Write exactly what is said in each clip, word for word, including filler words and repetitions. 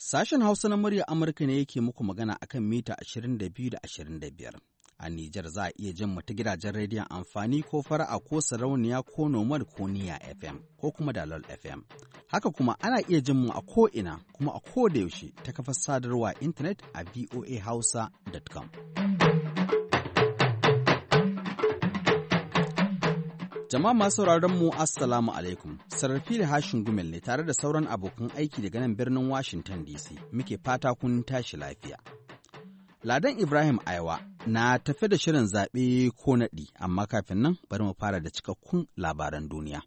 Sashen Hausa na murya Amurka ne yake muku magana akan mita ashirin da biyu da ashirin da biyar. A Nijar za a iya jin mu ta gidajen rediyon amfani ko fara'a ko sarauniya ko nomad ko niya F M ko kuma dalol F M. Haka kuma ana iya jin mu a ko'ina kuma a ko da yaushe ta kafar sadarwa intanet a voa hausa dot com. Jama'a masu sauraron mu Assalamu alaikum. Sarrafi da hashin gumel ne tare da sauran abokan aiki daga nan birnin Washington D C. Muke fata kun tashi lafiya. Ladan Ibrahim Aiwa na tafe da shirin zaɓe ko naɗi, amma kafin nan bari mu fara da cikakkun labaran duniya.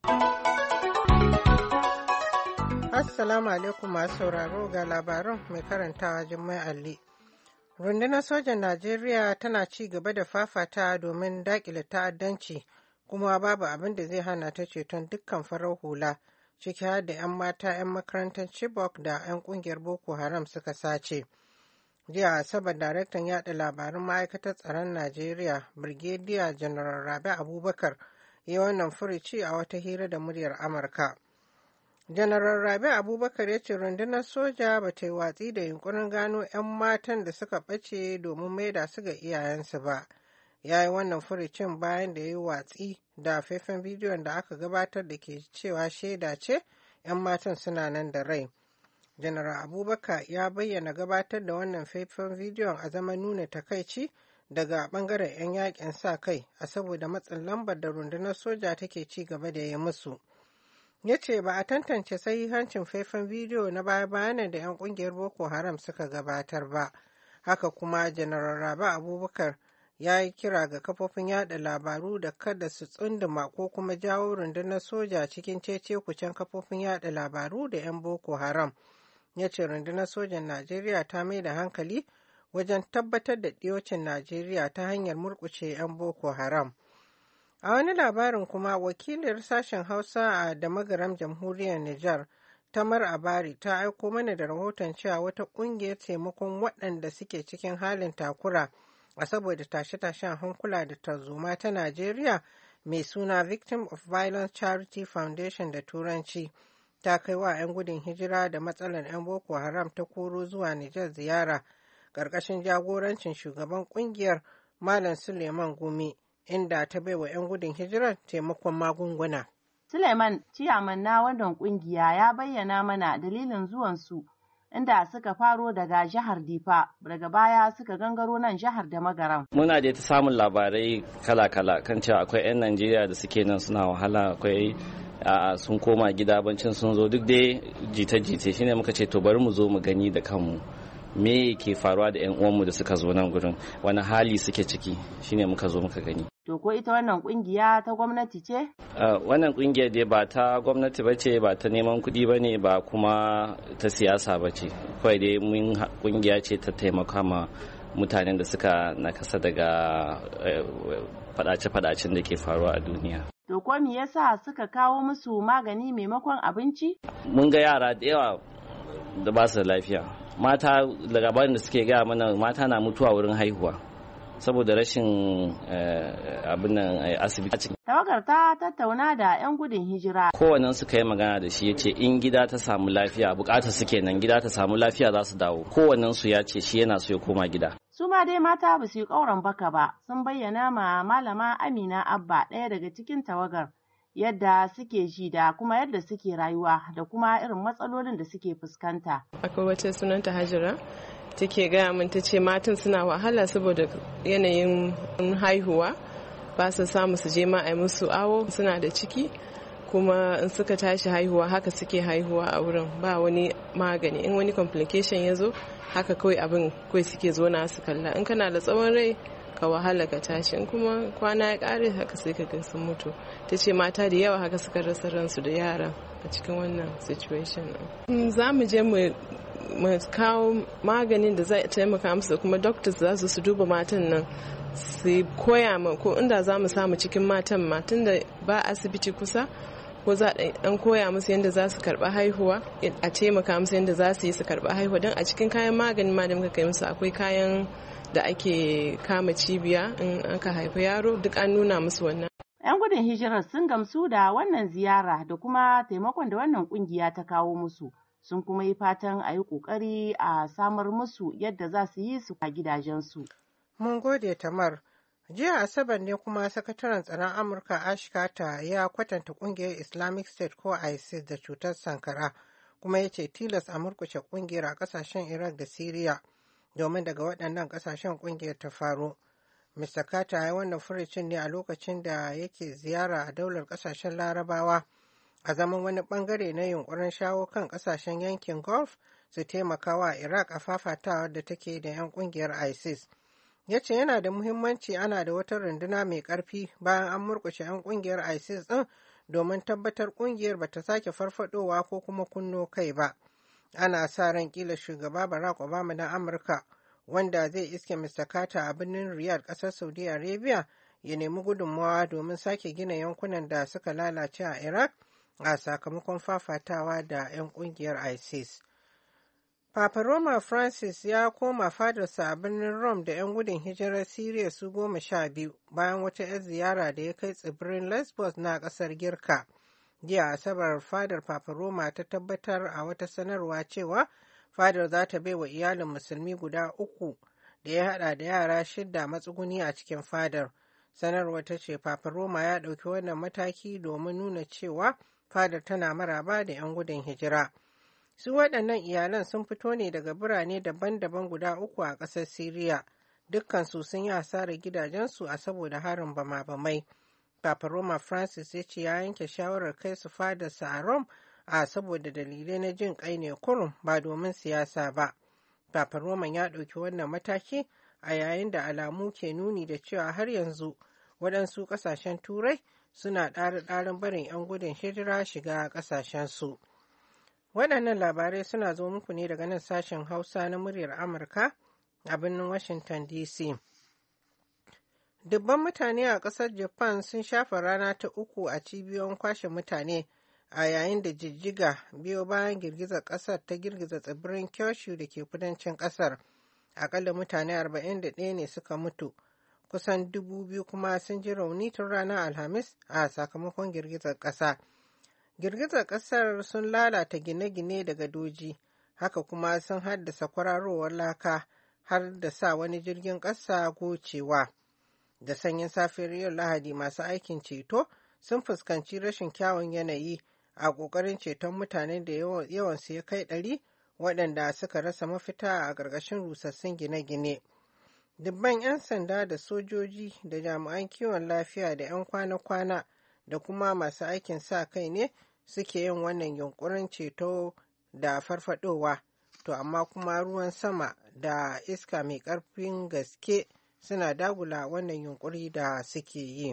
Assalamu alaikum masu sauraro ga labaran mai karantawa Jummai Ali. Rundunar sojan Najeriya tana ci gaba da fafata domin daƙile ta'addanci. Kuma babu abin da zai hana ta ceton dukkan farar hula ciki har da 'yan mata 'yan makarantar Chibok da 'yan kungiyar Boko Haram suka sace. Jiya Asabar daraktan yada labarun ma'aikatar tsaron Najeriya Brigadier General Rabi Abubakar ya wannan furuci a wata hira da muryar Amurka. General Rabi Abubakar ya ce rundunar soja ba ta yi watsi da yunkurin gano 'yan matan da suka ɓace domin maida su ga iyayensu ba. Ya yi wannan furucin bayan da ya yi watsi da faifan bidiyon da aka gabatar da ke cewa shaida ce 'yan matan suna nan da rai. Janar Abubakar ya bayyana gabatar da wannan faifan bidiyon a zaman nuna takaici daga bangaren 'yan yakin sa kai a saboda matsin lambar da rundunar soja take ci gaba da yi musu. Ya ce ba a tantance sahihancin faifan bidiyo na baya-bayanan da 'yan kungiyar Boko Haram suka gabatar ba. Haka kuma Janar Rabi Abubakar ya yi kira ga kafofin yada labaru da kada su tsunduma ko kuma jawo rundunar soja cikin cece-kucen kafofin yada labaru da 'yan Boko Haram. Ya ce rundunar sojan Najeriya ta mai da hankali wajen tabbatar da ɗiyocin Najeriya ta hanyar murƙushe 'yan Boko Haram. A wani labarin kuma wakiliyar sashen Hausa a Damagaram Jamhuriyar Nijar, Tamar Abari, ta aiko mana da rahoton cewa wata ƙungiyar taimakon waɗanda suke cikin halin takura a saboda tashe-tashen hankula da tarzoma ta Najeriya mai suna Victim of Violence Charity Foundation da Turanci ta kai wa 'yan gudun hijira da matsalar 'yan Boko Haram ta koro zuwa Nijar ziyara ƙarƙashin jagorancin shugaban ƙungiyar Malam Suleiman Gumi inda ta baiwa 'yan gudun hijirar taimakon magunguna. Suleiman, ciyaman na wannan ƙungiya, ya bayyana mana dalilin zuwansu inda suka faro daga jihar Difa, daga baya suka gangaro nan jihar da Magaram. Muna da ta samun labarai kala-kala kan cewa akwai 'yan Najeriya da suke nan suna wahala, akwai sun koma gida bancin sun zo, duk dai jita-jita shine muka ce to bari mu zo mu gani da kanmu me ke faruwa da 'yan uwanmu da suka zo nan gurin, wani hali suke ciki, shine muka zo muka gani. To ko ita wannan kungiya ta gwamnati ce? Wannan kungiya dai ba ta gwamnati ba ce, ba ta neman kuɗi ba ne, ba kuma ta siyasa ba ce. Kawai dai mun kungiya ce ta taimaka ma mutanen da suka nakasa daga fadace-fadacen da ke faruwa a duniya. To ko me yasa suka kawo musu magani maimakon abinci? Mun ga yara da yawa da ba su da lafiya. Mata daga bayan da suke gaya mana mata na mutuwa wurin haihuwa saboda rashin abin nan asibiti. Tawagar ta tattauna da 'yan gudun hijira. Kowannen suka yi magana da shi ya ce in gida ta samu lafiya, bukatar su kenan gida ta samu lafiya za su dawo. Kowannen su ya ce shi yana so ya koma gida. Su ma dai mata ba su yi ƙauran baka ba, sun bayyana ma malama Amina Abba, ɗaya daga cikin tawagar, yadda suke ji da kuma yadda suke rayuwa da kuma irin matsalolin da suke fuskanta. Akwai wata sunanta Hajira take gaya min, ta ce matan suna wahala saboda yanayin haihuwa, ba su samu su je ma a musu awo, suna da ciki kuma in suka tashi haihuwa haka suke haihuwa a wurin, ba wani magani. In wani complication ya zo haka kawai abin kawai suke zo na su kalla. In kana da tsawon rai ka wahala ka tashi, in kuma kwana ya kare haka sai ka ga sun mutu. Ta ce mata da yawa haka suka rasa ransu da yara a cikin wannan situation. Za mu je mu mu kawo maganin da zai taimaka musu, kuma doctors za su su duba matan nan su koya ma ko inda za mu samu cikin matan matan da ba asibiti kusa, ko za a koya musu yadda za su karba haihuwa, a taimaka musu yadda za su yi su karba haihuwa. Don a cikin kayan maganin ma da muka kai musu akwai kayan da ake kama cibiya in aka haifi yaro, duk an nuna musu wannan. 'Yan gudun hijirar sun gamsu da wannan ziyara da kuma taimakon da wannan kungiya ta kawo musu. sun kuma yi fatan a yi ƙoƙari a samar musu yadda za su yi su a gidajensu. Mun gode Tamar. Jiya Asabar ne kuma sakataren tsaron Amurka Ash Carter ya kwatanta kungiyar Islamic State ko ISIS da cutar sankara, kuma ya ce tilas a murkushe kungiyar a kasashen Iraq da Syria domin daga waɗannan kasashen kungiyar ta faro. Mister Carter ya wannan furucin ne a lokacin da yake ziyara a daular kasashen Larabawa a zaman wani bangare na yunkurin shawo kan kasashen yankin Gulf su taimaka wa Iraq a fafatawar da take da 'yan kungiyar ISIS. Ya ce yana da muhimmanci ana da wata runduna mai ƙarfi bayan an murkushe 'yan ƙungiyar ISIS ɗin domin tabbatar ƙungiyar ba ta sake farfadowa ko kuma kunno kai ba. Ana sa ran kila shugaba Barack Obama na Amurka wanda zai iske Mister Carter a birnin Riyadh ƙasar Saudi Arabia ya nemi gudunmawa domin sake gina yankunan da suka lalace a Iraq a sakamakon fafatawa da 'yan ƙungiyar ISIS. Papa Roma Francis ya koma fadarsa a birnin Rome da 'yan gudun hijirar Siriya su goma sha biyu bayan wata 'yar ziyara da ya kai tsibirin Lesbos na ƙasar Girka. Jiya Asabar fadar Papa Roma ta tabbatar a wata sanarwa cewa fadar za ta baiwa iyalin musulmi guda uku da ya haɗa da yara shidda matsuguni a cikin fadar. Sanarwa ta ce Papa Roma ya ɗauki wannan mataki domin nuna cewa fadar tana maraba da 'yan gudun hijira. Su waɗannan iyalan sun fito ne daga birane daban-daban guda uku a ƙasar Siriya. Dukkansu sun yi asarar gidajensu a saboda harin bama-bamai. Papa Roma Francis ya ce ya yanke shawarar kai su fadarsa a Rome a saboda dalilai na jin ƙai ne kurum ba domin siyasa ba. Papa Roma ya ɗauki wannan mataki a yayin da alamu ke nuni da cewa har yanzu waɗansu ƙasashen Turai suna ɗari-ɗarin barin 'yan gudun hijira shiga ƙasashensu. Waɗannan labarai suna zo muku ne daga nan sashen Hausa na muryar Amurka a birnin Washington D C. Dubban mutane a ƙasar Japan sun shafa rana ta uku a cibiyoyin kwashe mutane a yayin da jijjiga biyo bayan girgizar ƙasar ta girgiza tsibirin Kyushu da ke kudancin ƙasar. Aƙalla mutane arba'in da ɗaya ne suka mutu, kusan dubu biyu kuma sun ji rauni tun ranar Alhamis a sakamakon girgizar ƙasa. Girgizar ƙasar sun lalata gine-gine da gadoji, haka kuma sun haddasa kwararowar laka har da sa wani jirgin ƙasa gocewa. Da sanyin safiyar yau Lahadi masu aikin ceto sun fuskanci rashin kyawun yanayi a ƙoƙarin ceton mutanen da yawansu ya kai ɗari waɗanda suka rasa mafita a ƙarƙashin rusassun gine-gine. Dubban 'yan sanda da sojoji da jami'an kiwon lafiya da 'yan kwana-kwana da kuma masu aikin sa kai ne suke yin wannan yunkurin ceto da farfadowa, to amma kuma ruwan sama da iska mai ƙarfin gaske suna dagula wannan yunkuri da suke yi.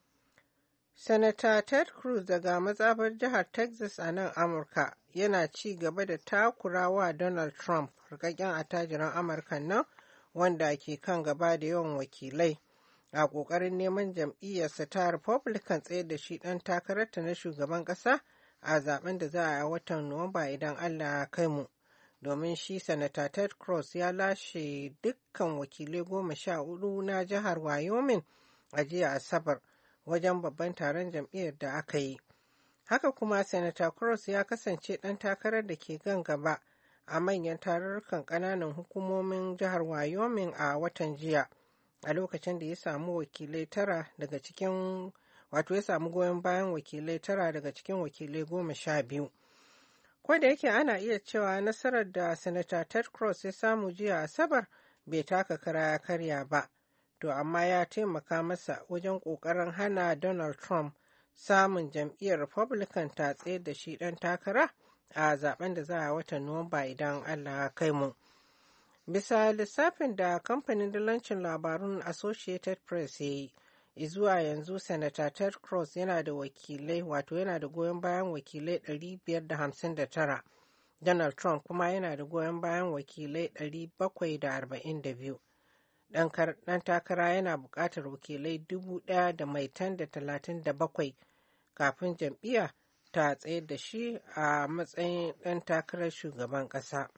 Sanata Ted Cruz daga matsabar jihar Texas a nan Amurka yana ci gaba da takurawa Donald Trump, rikakken attajiran Amurka nan wanda ke kan gaba da yawan wakilai a ƙoƙarin neman jam'iyyarsa ta Republican tsaye da shi ɗan takararta na shugaban ƙasa a zaben da za a yi a watan Nuwamba idan Allah ya kai mu. Domin shi Sanata Ted Cruz ya lashe dukkan wakilai goma sha hudu na jihar Wyoming a jiya Asabar wajen babban taron jam'iyyar da aka yi. Haka kuma Sanata Cruz ya kasance ɗan takarar da ke gan gaba a manyan tarurrukan ƙananan hukumomin jihar Wyoming a watan jiya, a lokacin da ya samu wakilai tara daga cikin wato ya samu goyon bayan wakilai tara daga cikin wakilai goma sha biyu. Ko da yake ana iya cewa nasarar da Sanata Ted Cruz ya samu jiya Asabar bai taka kara ya karya ba, to amma ya taimaka masa wajen ƙoƙarin hana Donald Trump samun jam'iyyar Republican ta tsaye da shi ɗan takara a zaben da za a watan Nuwamba idan Allah ya kai mu. Bisa lissafin da kamfanin dalancin labarun Associated Press ya yi, zuwa yanzu Sanata Ted Cruz yana da wakilai wato yana da goyon bayan wakilai ɗari biyar da hamsin da tara. Donald Trump kuma yana da goyon bayan wakilai ɗari bakwai da arba'in da biyu. Ɗan takara yana buƙatar wakilai dubu ɗaya da maitan da talatin da bakwai kafin jam'iyya ta tsayar da shi a matsayin ɗan takarar shugaban ƙasa.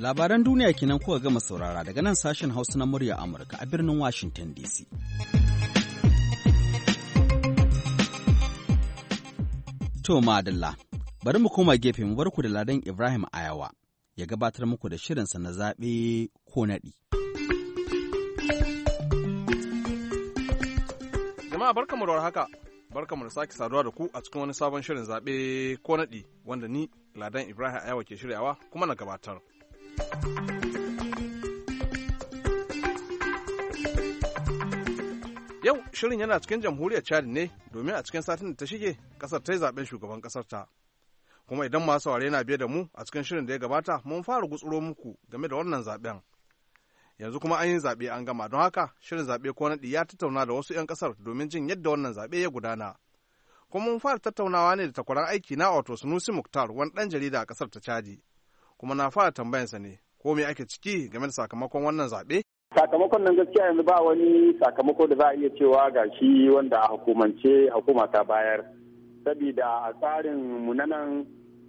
Labaran duniya kenan kuka gama saurara daga nan sashen Hausa na murya Amurka a birnin Washington D C. To madalla, bari mu koma gefe mu bar ku da Ladan Ibrahim Ayawa ya gabatar muku da shirinsa na zaɓe ko naɗi. Jama'a barkamu da haka, barkamu da sake saduwa da ku a cikin wani sabon shirin zaɓe ko naɗi wanda ni Ladan Ibrahim Ayawa ke shiryawa kuma na gabatar. Yau shirin yana cikin jamhuriyar Chad ne domin a cikin satin da ta shige kasar ta yi zaben shugaban kasar ta. Kuma idan masu saurare na biye da mu a cikin shirin da ya gabata mun fara gutsuro muku game da wannan zaben. Yanzu kuma an yi zaɓe an gama don haka shirin zaɓe ko naɗi ya tattauna da wasu 'yan kasar domin jin yadda wannan zaɓe ya gudana. Kuma mun fara tattaunawa ne da takwaran aiki na wato Sunusi Muktar wani ɗan jarida a kasar ta Chadi. Kuma na fara tambayansa ne ko me ake ciki game da sakamakon wannan zaɓe? Sakamakon nan gaskiya yanzu ba wani sakamako da za a iya cewa ga shi wanda a hukumance hukuma ta bayar. Sabida a tsarin mu na nan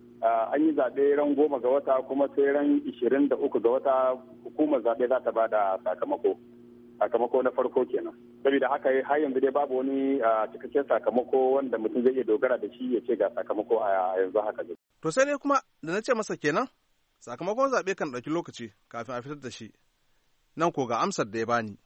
an yi zaɓe ran goma ga wata kuma sai ran ishirin da uku ga wata hukumar zaɓe za ta ba da sakamako. Sakamako na farko kenan. Sabida haka har yanzu dai babu wani cikakken sakamako wanda mutum zai iya dogara da shi ya ce ga sakamako a yanzu haka. To sai dai kuma da na ce masa kenan sakamakon zaɓe kan ɗauki lokaci kafin a fitar da shi. Nan ko ga amsar da ya bani.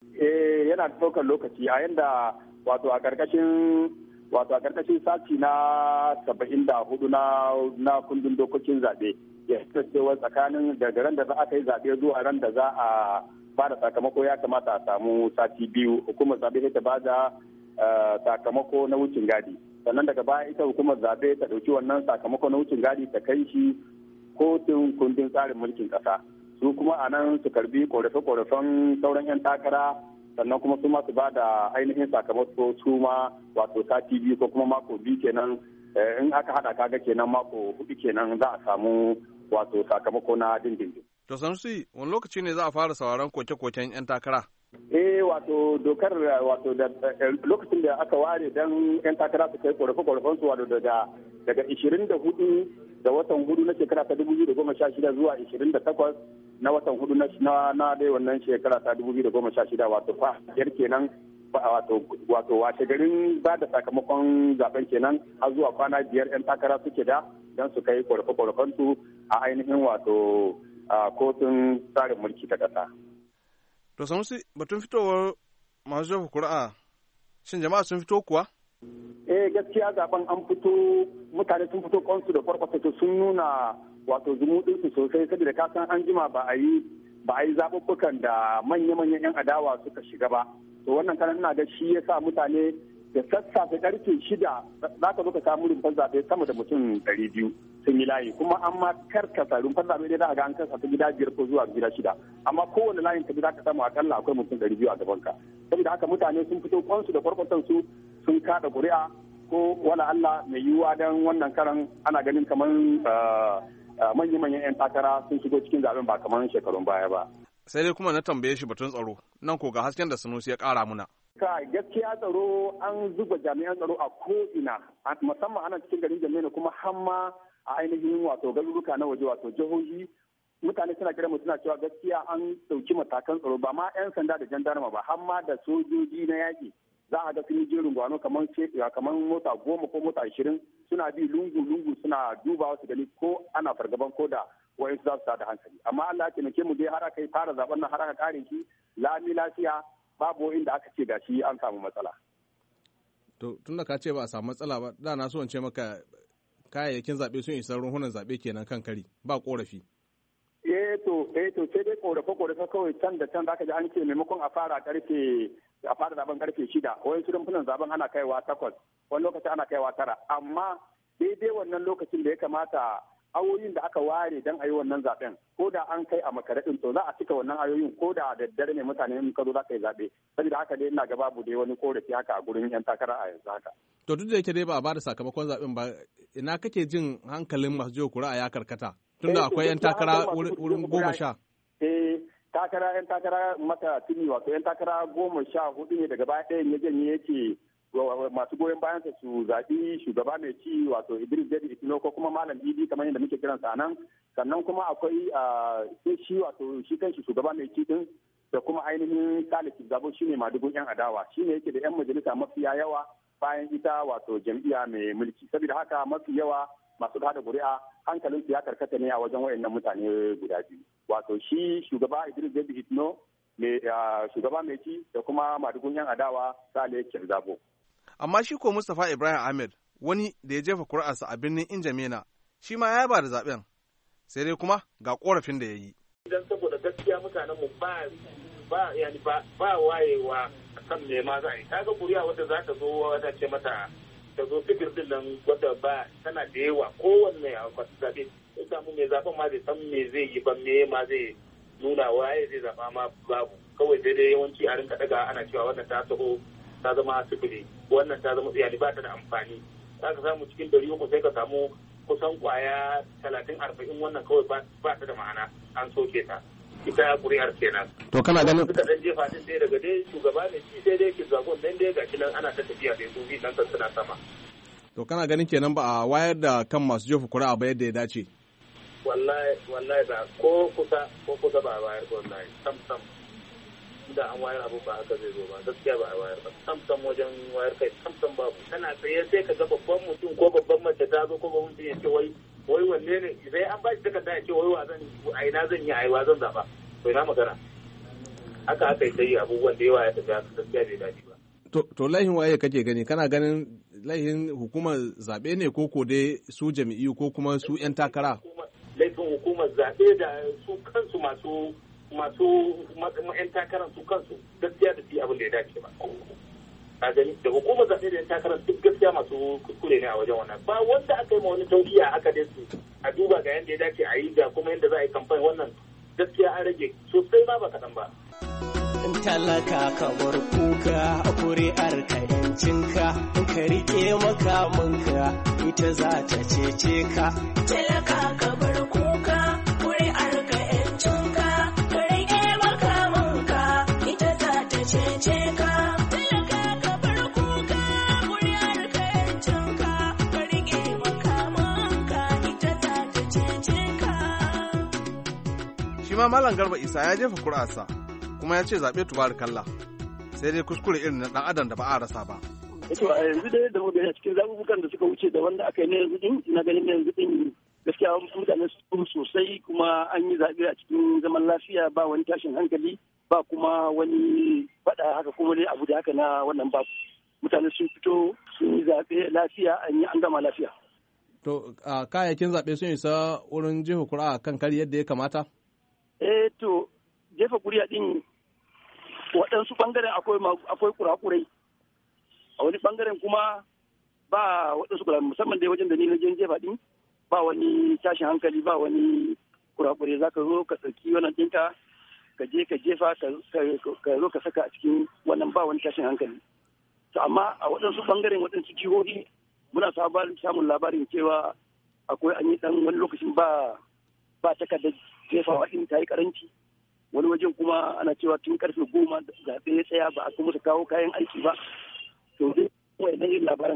Eh yana ɗaukar lokaci a yanda wato a ƙarƙashin wato a ƙarƙashin sati na saba'in da hudu na na kundin dokokin zaɓe ya cewa tsakanin daga ran da za a kai zaɓe zuwa ran da za a fara sakamako ya kamata a samu sati biyu. Hukumar zaɓe sai ta ba da sakamako na wucin gadi. Sannan daga baya ita hukumar zaɓe ta ɗauki wannan sakamako na wucin gadi ta kai shi kotun kundin tsarin mulkin ƙasa. Su kuma a nan su karbi korafe-korafen sauran 'yan takara sannan kuma su ma su ba da ainihin sakamako su ma wato sati biyu ko kuma mako biyu kenan in aka haɗa kaga kenan mako hudu kenan za a samu wato sakamako na dindindin. To Sanusi, wani lokaci ne za a fara sauraron koke-koken 'yan takara? Eh wato dokar wato da lokacin da aka ware dan 'yan takara su kai korafe-korafen su wato daga daga ishirin da hudu da watan hudu na shekara ta dubu biyu da goma sha shida zuwa ishirin da takwas na watan hudu na na dai wannan shekara ta dubu biyu da goma sha shida wato fa biyar kenan wato wato washe garin ba da sakamakon zaben kenan har zuwa kwana biyar 'yan takara suke da don su kai korafe-korafen su a ainihin wato kotun tsarin mulki ta ƙasa. To Sanusi, batun fitowar masu jefa kuri'a shin jama'a sun fito kuwa? Eh gaskiya zaben an fito mutane sun fito kansu da farko sun nuna wato zumuɗinsu sosai saboda ka san an jima ba a yi ba a yi zaɓuɓɓukan da manya-manyan 'yan adawa suka shiga ba. To wannan kanan ina ga shi ya sa mutane da sassafe karfe shida za ka zo ka samu rumfar zaɓe sama da mutum ɗari biyu sun yi layi kuma an ma karkasa rumfar zaɓe dai za a ga an kasa ta gida biyar ko zuwa gida shida amma kowane layin ka za ka samu akalla akwai mutum ɗari biyu a gaban ka saboda haka mutane sun fito kwansu da kwarkwatan su sun kada ƙuri'a ko wala Allah mai yiwuwa don wannan karan ana ganin kamar manya-manyan 'yan takara sun shigo cikin zaɓen ba kamar shekarun baya ba. Sai dai kuma na tambaye shi batun tsaro nan ko ga hasken da Sanusi ya ƙara muna. Ka gaskiya tsaro an zuba jami'an tsaro a ko'ina musamman ana cikin garin Jamena kuma hamma a ainihin wato garuruka na waje wato jihohi mutane suna kira suna cewa gaskiya an ɗauki matakan tsaro ba ma 'yan sanda da jandarma ba hamma da sojoji na yaƙi za a ga sun yi jerin gwano kamar kamar mota goma ko mota ashirin suna bi lungu-lungu suna dubawa su gani ko ana fargaban ko da wayansu za su da hankali amma Allah ya taimake mu dai har aka yi fara zaben nan har aka kare shi lami lafiya babu inda aka ce gashi an samu matsala. To tun da ka ce ba a samu matsala ba da na so in ce maka kayayyakin zaɓe sun isa ruhunan zaɓe kenan kan kari ba korafi. Eh to eh to sai dai korafe korafe kawai can da can zaka ji an ce maimakon a fara karfe a fara zaben karfe shida wani su rumfunan zaben ana kaiwa takwas wani lokaci ana kaiwa tara amma daidai wannan lokacin da ya kamata awoyin da aka ware don a yi wannan zaben ko da an kai a makaradin to za a cika wannan ayoyin ko da daddare ne mutane in ka zo za ka yi zaɓe saboda haka dai ina ga babu dai wani korafi haka a gurin yan takara a yanzu haka. To duk da yake dai ba a bada sakamakon zaben ba ina kake jin hankalin masu jiwa kuri'a ya karkata tunda akwai yan takara wurin goma sha. Eh takara yan takara mata tuni wato yan takara goma sha hudu ne daga baya ɗayan ya janye yake masu goyon bayansa su zaɓi shugaba mai ci wato Idris Deby Itno ko kuma Malam Idi kamar yadda muke kiransa nan. Sannan kuma akwai sai shi wato shi kanshi shugaba mai ci din da kuma ainihin Salih Zabo shine madugun yan adawa shine yake da yan majalisa mafiya yawa bayan ita wato jam'iyya mai mulki. Saboda haka mafi yawa masu kada ƙuri'a hankalin su ya karkata ne a wajen wayannan mutane guda biyu. Wato shi shugaba Idris Deby Itno mai shugaba mai ci da kuma madugun yan adawa Salih Zabo. Amma shi ko Mustapha Ibrahim Ahmed wani da ya jefa kuri'arsa a birnin Injamena shi ma ya ba da zaben sai dai kuma ga korafin da ya yi. Idan saboda gaskiya mutanen mu ba ba yani ba ba wayewa kan me ma za a yi kaga kuri'a wanda za ta zo wata ce mata ta zo figir din nan wanda ba tana da yawa kowanne a kwasu zabe sai samu mai zaben ma zai san me zai yi ba me ma zai nuna waye zai zaba ma babu kawai sai dai yawanci a rinka daga ana cewa wannan ta taho ta zama sifili wannan ta zama tsiyali ba ta da amfani za ka samu cikin dari uku sai ka samu kusan kwaya talatin arba'in wannan kawai ba ta da ma'ana an soke ta ita kuri'ar kenan. To kana ganin suka dan jefa din dai daga dai shugaba ne shi sai dai ki zagon dan dai gashi nan ana ta tafiya da su nan kan suna sama. To kana ganin kenan ba a wayar da kan masu jefa kuri'a ba yadda ya dace. Wallahi wallahi ba ko kusa ko kusa ba a wayar wallahi sam sam da an wayar abu ba haka zai zo ba gaskiya ba a wayar ba sam sam wajen wayar kai sam sam babu kana tsaye sai ka ga babban mutum ko babban mace ta zo ko babban mutum ya ce wai wai wanne ne sai an ba shi takarda ya ce wai wa zan a ina zan yi a wa zan zaba to ina magana haka aka yi sai abubuwan da yawa ya tafi haka gaskiya bai daɗi ba. To to laihin waye kake gani kana ganin laihin hukumar zaɓe ne ko ko dai su jami'u ko kuma su 'yan takara. Laifin hukumar zaɓe da su kansu masu masu yan takarar su kansu gaskiya da su abin da ya dace ba a gani da hukumar zaɓe da yan takarar duk gaskiya masu kuskure ne a wajen wannan ba wanda aka yi ma wani taukiya aka dai su a duba ga yadda ya dace a yi ga kuma yadda za a yi kamfani wannan gaskiya an rage sosai ma ba kaɗan ba. Talaka ka bar kuka a kuri'ar ka yancinka ka rike makamanka ita za ta cece ka. Talaka ka bar kuka kuri'ar ka yancinka ka rike makamanka ita za ta cece ka. Talaka ka bar kuka kuri'ar ka yancinka ka rike makamanka ita za ta cece ka. Shi ma Malam Garba Isa ya jefa kuri'arsa. kuma ya ce zaɓe tubar kalla sai dai kuskure irin na ɗan adam da ba a rasa ba. To a yanzu dai da mu cikin zaɓuɓɓukan da suka wuce da wanda aka yi na yanzu din na ganin yanzu din gaskiya mutane su sosai kuma an yi zaɓe a cikin zaman lafiya ba wani tashin hankali ba kuma wani faɗa haka kuma dai abu da haka na wannan ba mutane sun fito sun yi zaɓe lafiya an yi an gama lafiya. To kayayyakin zaɓe sun isa wurin jefa kuri'a kan kari yadda ya kamata? Eh to jefa kuri'a din waɗansu ɓangaren akwai kurakurai a wani ɓangaren kuma ba waɗansu kurakurai musamman dai wajen da ni na jen jefa ɗin ba wani tashin hankali ba wani kurakurai za ka zo ka tsaki wannan ɗinka ka je ka jefa ka zo ka saka a cikin wannan ba wani tashin hankali to amma a waɗansu ɓangaren waɗansu jihohi muna samun labarin cewa akwai an yi ɗan wani lokacin ba ba takardar jefawa ɗin ta yi karanci wani wajen kuma ana cewa tun karfe goma zaɓe ya tsaya ba a kuma su kawo kayan aiki ba to dai wai na yin labaran.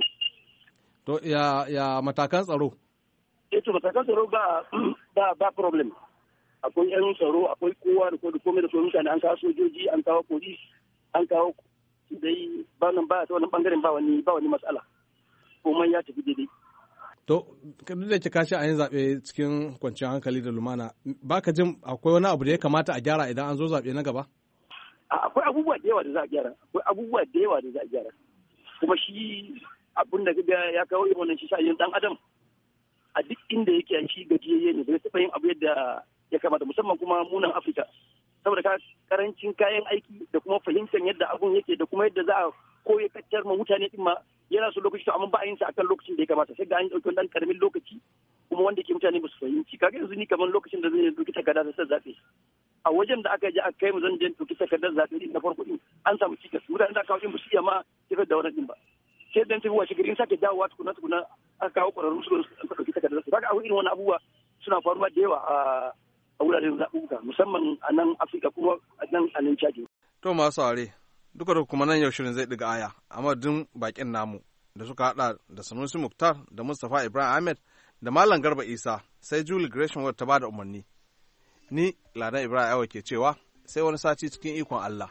To ya ya matakan tsaro? Eh to matakan tsaro ba ba ba problem. Akwai yan tsaro akwai kowa da komai da komai mutane an kawo sojoji an kawo police an kawo dai ba nan ba ta wani bangaren ba wani ba wani matsala. Komai ya tafi daidai. To, duk da kika shi a yin zaɓe cikin kwanciyar hankali da lumana, ba ka jin akwai wani abu da ya kamata a gyara idan an zo zaɓe na gaba? Akwai abubuwa da yawa da za a gyara, akwai abubuwa da yawa da za a gyara. Kuma shi abin da kaga ya kawo irin wannan shi sa'ayin ɗan adam a duk inda yake shi gajiyayye ne bai taɓa yin abu yadda ya kamata musamman kuma munan Afirka. Saboda ka karancin kayan aiki da kuma fahimtar yadda abun yake da kuma yadda za a koya kaccar ma mutane ɗin ma yana so lokaci to amma ba a yin sa akan lokacin da ya kamata sai ga an dauki wannan karamin lokaci kuma wanda ke mutane ba su fahimci kaga yanzu ni kamar lokacin da zan dauki takarda da zaɓe a wajen da aka je aka kai mu zan je dauki takardar zaɓe din na farko din an samu cikas mutane da kawo din ba su iya ma tafiyar da wannan din ba sai dan tafi washe gari in sake dawowa tukuna tukuna aka kawo ƙwararru su suka dauki takardar su kaga akwai irin wannan abubuwa suna faruwa da yawa a wuraren zaɓuɓɓuka musamman a nan Afirka kuma a nan a nan Chad. To masu aure duka da kuma nan yau shirin zai ɗiga aya a madadin bakin namu da suka haɗa da Sanusi Muktar da Mustapha Ibrahim Ahmed da Malam Garba Isa sai Julie Gresham wadda ta bada umarni. Ni Ladan Ibrahim Awa ke cewa sai wani sati cikin ikon Allah.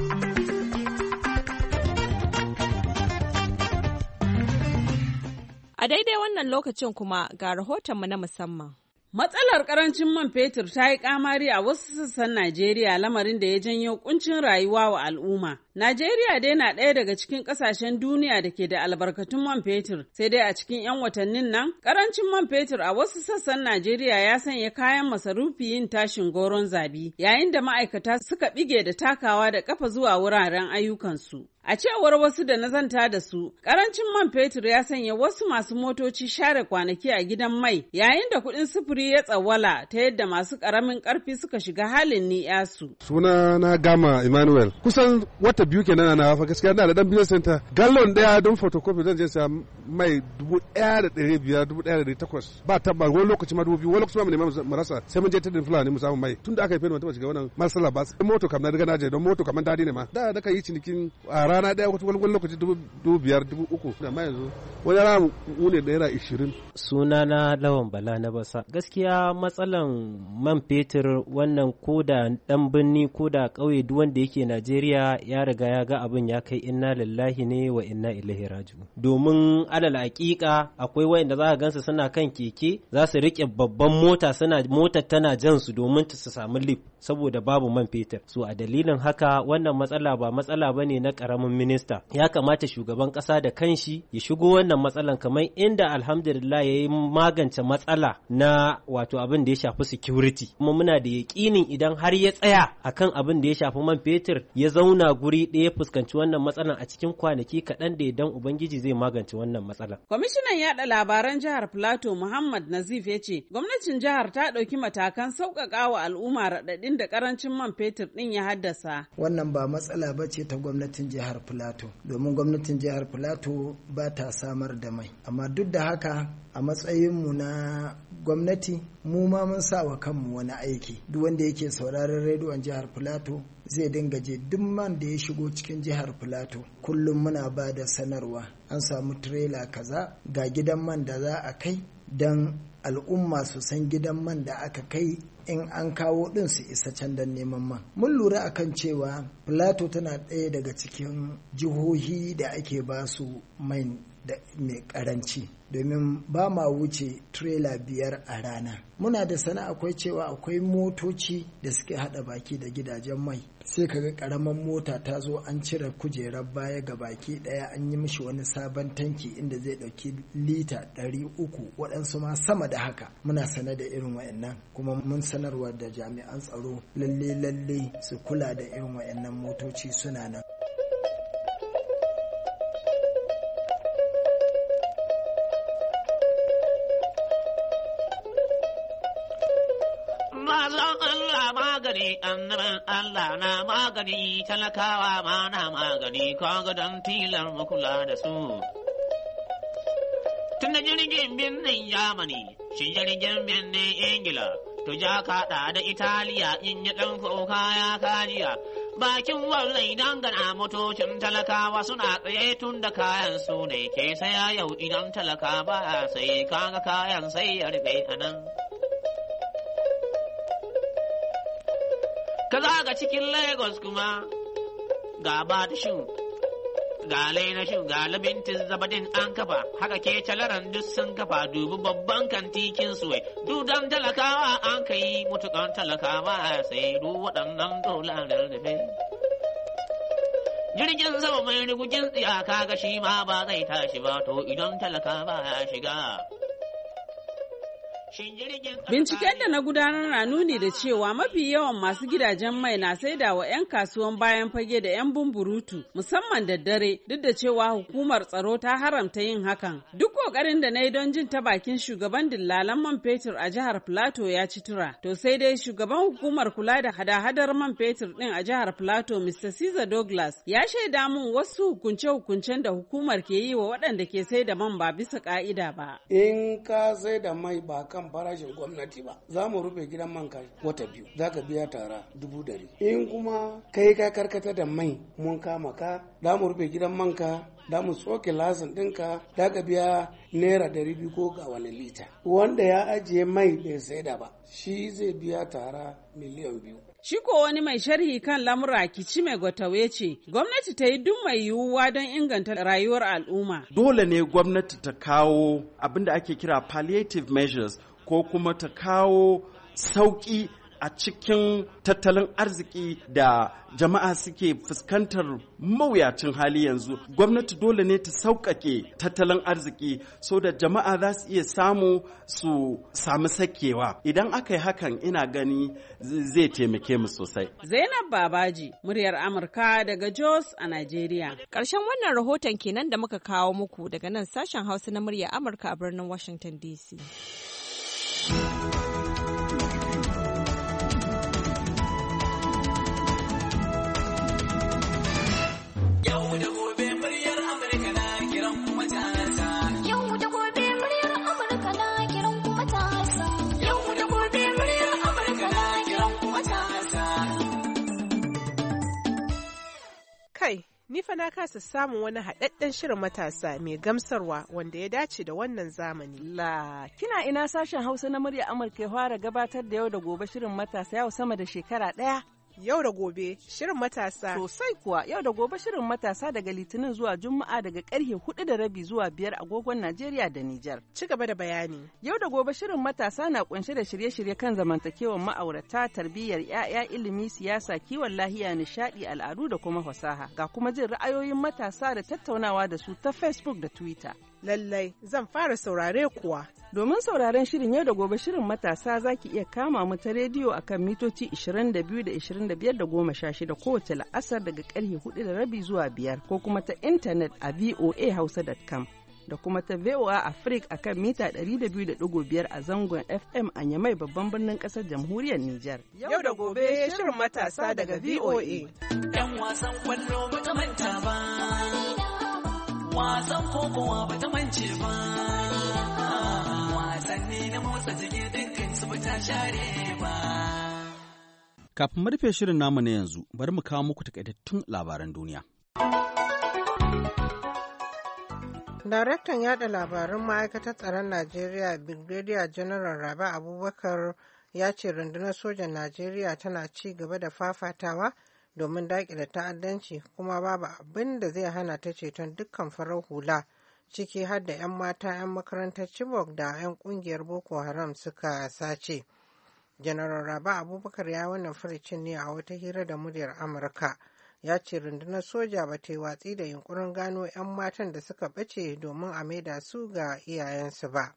A daidai wannan lokacin kuma ga rahotonmu na musamman. Matsalar karancin man fetur ta yi kamari a wasu sassan Najeriya, lamarin da ya janyo kuncin rayuwa wa al'umma. Najeriya dai na ɗaya daga cikin ƙasashen duniya da ke da albarkatun man fetur, sai dai a cikin 'yan watannin nan, karancin man fetur a wasu sassan Najeriya ya sanya kayan masarufi yin tashin goron zabi, yayin da ma'aikata suka bige da takawa da kafa zuwa wuraren ayyukansu. A cewar wasu da nazanta da su, karancin man fetur ya sanya wasu masu motoci share kwanaki a gidan mai, yayin da kuɗin sufuri ya tsawwala ta yadda masu ƙaramin ƙarfi suka shiga halin ni'yasu. Suna na Gama Emmanuel. Kusan wata biyu kenan na fa gaskiya na da dan business center. Gallon daya don photocopy zan je sa mai dubu ɗaya da ɗari biyar, dubu ɗaya da ɗari takwas. Ba tabba wani lokaci ma dubu biyu, wani lokaci ma mu nema mu rasa. Sai mun je ta Fulani mu samu mai. Tun da aka yi fene mu shiga wannan marsala ba. Moto kam na riga na je don moto kaman dadi ne ma. Da da ka yi cinikin a rana daya wani lokaci dubu biyar, dubu uku. Amma yanzu wani rana mu ne naira ishirin. Sunana Lawan Bala na Basa. Gaskiya matsalan man fetur wannan ko da dan birni ko da ƙauye duk wanda yake Najeriya ya riga ya ga abin ya kai inna lillahi ne wa inna ilaihi raji'un. Domin alal haƙiƙa akwai wayanda za ka gansu suna kan keke za su rike babban mota suna motar tana jan su domin su samu lift saboda babu man fetur. So a dalilin haka wannan matsala ba matsala bane na ƙaramin minista. Ya kamata shugaban ƙasa da kanshi ya shigo wannan matsalan kamar inda alhamdulillah ya yi magance matsala na wato abin da ya shafi security. Kuma muna da yaƙinin idan har ya tsaya akan abin da ya shafi man fetur ya zauna guri ɗaya fuskanci wannan matsalan a cikin kwanaki kaɗan da idan Ubangiji zai magance wannan matsalan. Kwamishinan yaɗa labaran jihar Plateau Muhammad Nazif ya ce gwamnatin jihar ta ɗauki matakan sauƙaƙa wa al'umma raɗaɗin da ƙarancin man fetur ɗin ya haddasa. Wannan ba matsala ba ce ta gwamnatin jihar Plateau, domin gwamnatin jihar Plateau ba ta samar da mai. Amma duk da haka a matsayinmu na gwamnati mu ma mun sa wa kanmu wani aiki. Duk wanda yake sauraron rediyon jihar Plateau zai dinga je duk man da ya shigo cikin jihar Plateau kullum muna ba da sanarwa an samu tirela kaza ga gidan man da za a kai don al'umma su san gidan man da aka kai in an kawo din su isa can don neman man. Mun lura akan cewa Plateau tana ɗaya daga cikin jihohi da ake ba su mai da mai karanci domin ba ma wuce trailer biyar a rana. Muna da sana akwai cewa akwai motoci da suke hada baki da gidajen mai, sai kaga karaman mota ta zo an cire kujerar baya ga baki daya an yi mishi wani sabon tanki inda zai dauki lita ɗari uku waɗansu ma sama da haka. Muna sane da irin wayannan kuma mun sanarwa da jami'an tsaro lalle lalle su kula da irin wayannan motoci suna nan. magani annabin Allah na magani talakawa ma na magani kaga don tilar makula da su. Tun da jirgin birnin Yamani, shi jirgin birnin Ingila, to ja kaɗa da Italiya in yi ɗan kuka ya kajiya. Bakin wallai dangana motocin talakawa suna tsaye tun da kayan su ne ke saya yau idan talaka ba sai kaga kayan sai ya rufe a nan. Ka zaga cikin Lagos kuma ga Batishin, ga Lainashin, ga Labintin Zabadin an kafa, haka ke calaran duk sun kafa dubi babban kantikin suwai. Dudan talakawa an ka yi mutukan talakawa sai du waɗannan dolarar da jirgin sama mai rigugin tsiyaka ga shi ma ba zai tashi ba to idan talakawa ya shiga. Binciken da na gudanar na nuni da cewa mafi yawan masu gidajen mai na saida wa 'yan kasuwan bayan fage da 'yan bumburutu musamman da dare duk da cewa hukumar tsaro ta haramta yin hakan. Duk kokarin da na yi don jin ta bakin shugaban dillalan man fetur a jihar Plateau ya ci tura. To sai dai shugaban hukumar kula da hada-hadar man fetur din a jihar Plateau Mister Caesar Douglas ya shaida mun wasu hukunce-hukuncen da hukumar ke yi wa waɗanda ke saida man ba bisa ka'ida ba. In ka saida mai ba kan farashin gwamnati ba za mu rufe gidan man ka wata biyu za ka biya tara dubu dari. In kuma kai ka karkata da mai mun kama ka za mu rufe gidan man ka da mu soke lasin ɗinka da ka biya naira dari biyu ko ga wani lita. Wanda ya ajiye mai bai saida ba shi zai biya tara miliyan biyu. Shi ko wani mai sharhi kan lamura Kici Mai Gwatawe ce, gwamnati ta yi duk mai yiwuwa don inganta rayuwar al'umma. Dole ne gwamnati ta kawo abin da ake kira palliative measures ko kuma ta kawo sauƙi a cikin tattalin arziki da jama'a suke fuskantar mawuyacin hali yanzu. Gwamnati dole ne ta sauƙaƙe tattalin arziki so da jama'a za su iya samu su sami sakewa. Idan aka yi hakan ina gani zai taimake mu sosai. Zainab Babaji, muryar Amurka daga Jos a Najeriya. Ƙarshen wannan rahoton kenan da muka kawo muku daga nan sashen Hausa na muryar Amurka a birnin Washington D C. Ni fa na kasa samun wani haɗaɗɗen shirin matasa mai gamsarwa wanda ya dace da wannan zamani. La, kina ina sashen Hausa na murya Amurka ya fara gabatar da yau da gobe shirin matasa yau sama da shekara ɗaya. Yau da gobe shirin matasa. Sosai kuwa yau da gobe shirin matasa daga Litinin zuwa Juma'a daga karfe hudu da rabi zuwa biyar agogon Najeriya da Nijar. Ci gaba da bayani. Yau da gobe shirin matasa na kunshe da shirye-shirye kan zamantakewar ma'aurata, tarbiyyar 'ya'ya, ilimi, siyasa, kiwon lahiya, nishadi, al'adu da kuma fasaha. Ga kuma jin ra'ayoyin matasa da tattaunawa da su ta Facebook da Twitter. Lallai zan fara saurare kuwa. Domin sauraren shirin yau da gobe shirin matasa za ki iya kama mu ta rediyo akan mitoci ishirin da biyu da ishirin da biyar da goma sha shida kowace la'asar daga karfe hudu da rabi zuwa biyar ko kuma ta intanet a voa hausa dot com da kuma ta V O A Africa akan mita ɗari da biyu da ɗigo biyar a zangon F M a Yamai babban birnin ƙasar jamhuriyar Nijar. Yau da gobe shirin matasa daga V O A. Yan wasan kwallo ba ta manta ba. Wasan kokowa ba ta mance ba. Wasanni na motsa jiki dukkan su ba ta share ba. Kafin mu rufe shirin namu na yanzu, bari mu kawo muku takaitattun labaran duniya. Daraktan yada labaran ma'aikatar tsaron Najeriya Brigadier General Rabi Abubakar ya ce rundunar sojan Najeriya tana ci gaba da fafatawa domin daƙile ta'addanci kuma babu abin da zai hana ta ceton dukkan farar hula ciki har da 'yan mata 'yan makarantar Chibok da 'yan ƙungiyar Boko Haram suka sace. General Rabi Abubakar ya wannan furicin ne a wata hira da muryar Amurka. Ya ce rundunar soja ba ta yi watsi da yunkurin gano 'yan matan da suka ɓace domin a maida su ga iyayensu ba.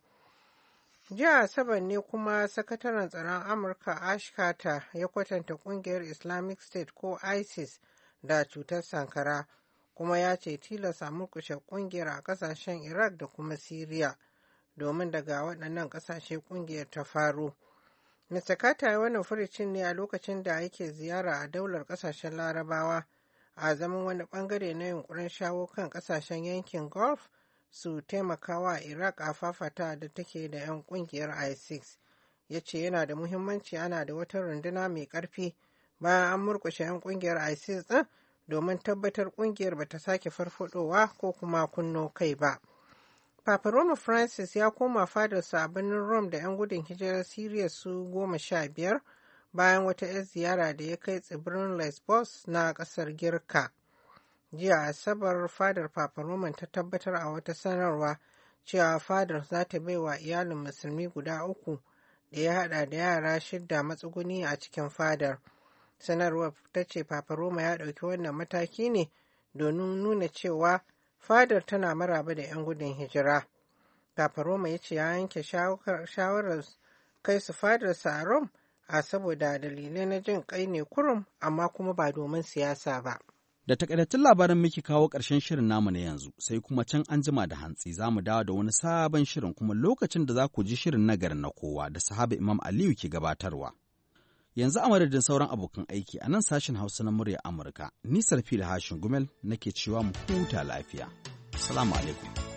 Jiya Asabar ne kuma sakataren tsaron Amurka Ash Carter ya kwatanta kungiyar Islamic State ko ISIS da cutar sankara kuma ya ce tilasta murkushe kungiyar a kasashen Iraq da kuma Syria domin daga waɗannan ƙasashe kungiyar ta faro. Mister Carter ya wannan furicin ne a lokacin da yake ziyara a daular ƙasashen Larabawa a zaman wani ɓangare na yunkurin shawo kan ƙasashen yankin Gulf su taimakawa Iraq a fafata da take da 'yan ƙungiyar ISIS. Ya ce yana da muhimmanci ana da wata runduna mai ƙarfi bayan an murƙushe 'yan ƙungiyar ISIS ɗin domin tabbatar ƙungiyar ba ta sake farfadowa ko kuma kunno kai ba. Papa Roma Francis ya koma fadarsa a birnin Rome da 'yan gudun hijirar Siriya su goma sha biyar bayan wata 'yar ziyara da ya kai tsibirin Lesbos na ƙasar Girka. Jiya Asabar fadar Papa Roman ta tabbatar a wata sanarwa cewa fadar za ta bai wa iyalin musulmi guda uku da ya hada da yara shidda matsuguni a cikin fadar. Sanarwar ta ce Papa Roma ya ɗauki wannan mataki ne domin nuna cewa fadar tana maraba da 'yan gudun hijira. Papa Roma ya ce ya yanke shawarar kai su fadarsa a Rome a saboda dalilai na jin kai ne kurum amma kuma ba domin siyasa ba. Da takaitattun labaran muke kawo ƙarshen shirin namu na yanzu, sai kuma can an jima da hantsi za mu dawo da wani sabon shirin kuma lokacin da za ku ji shirin nagarin na kowa da sahaba Imam Aliyu ke gabatarwa. Yanzu a madadin sauran abokan aiki a nan sashen Hausa na murya Amurka, ni Sarfila Hashin Gumel nake cewa mu huta lafiya. Assalamu alaikum.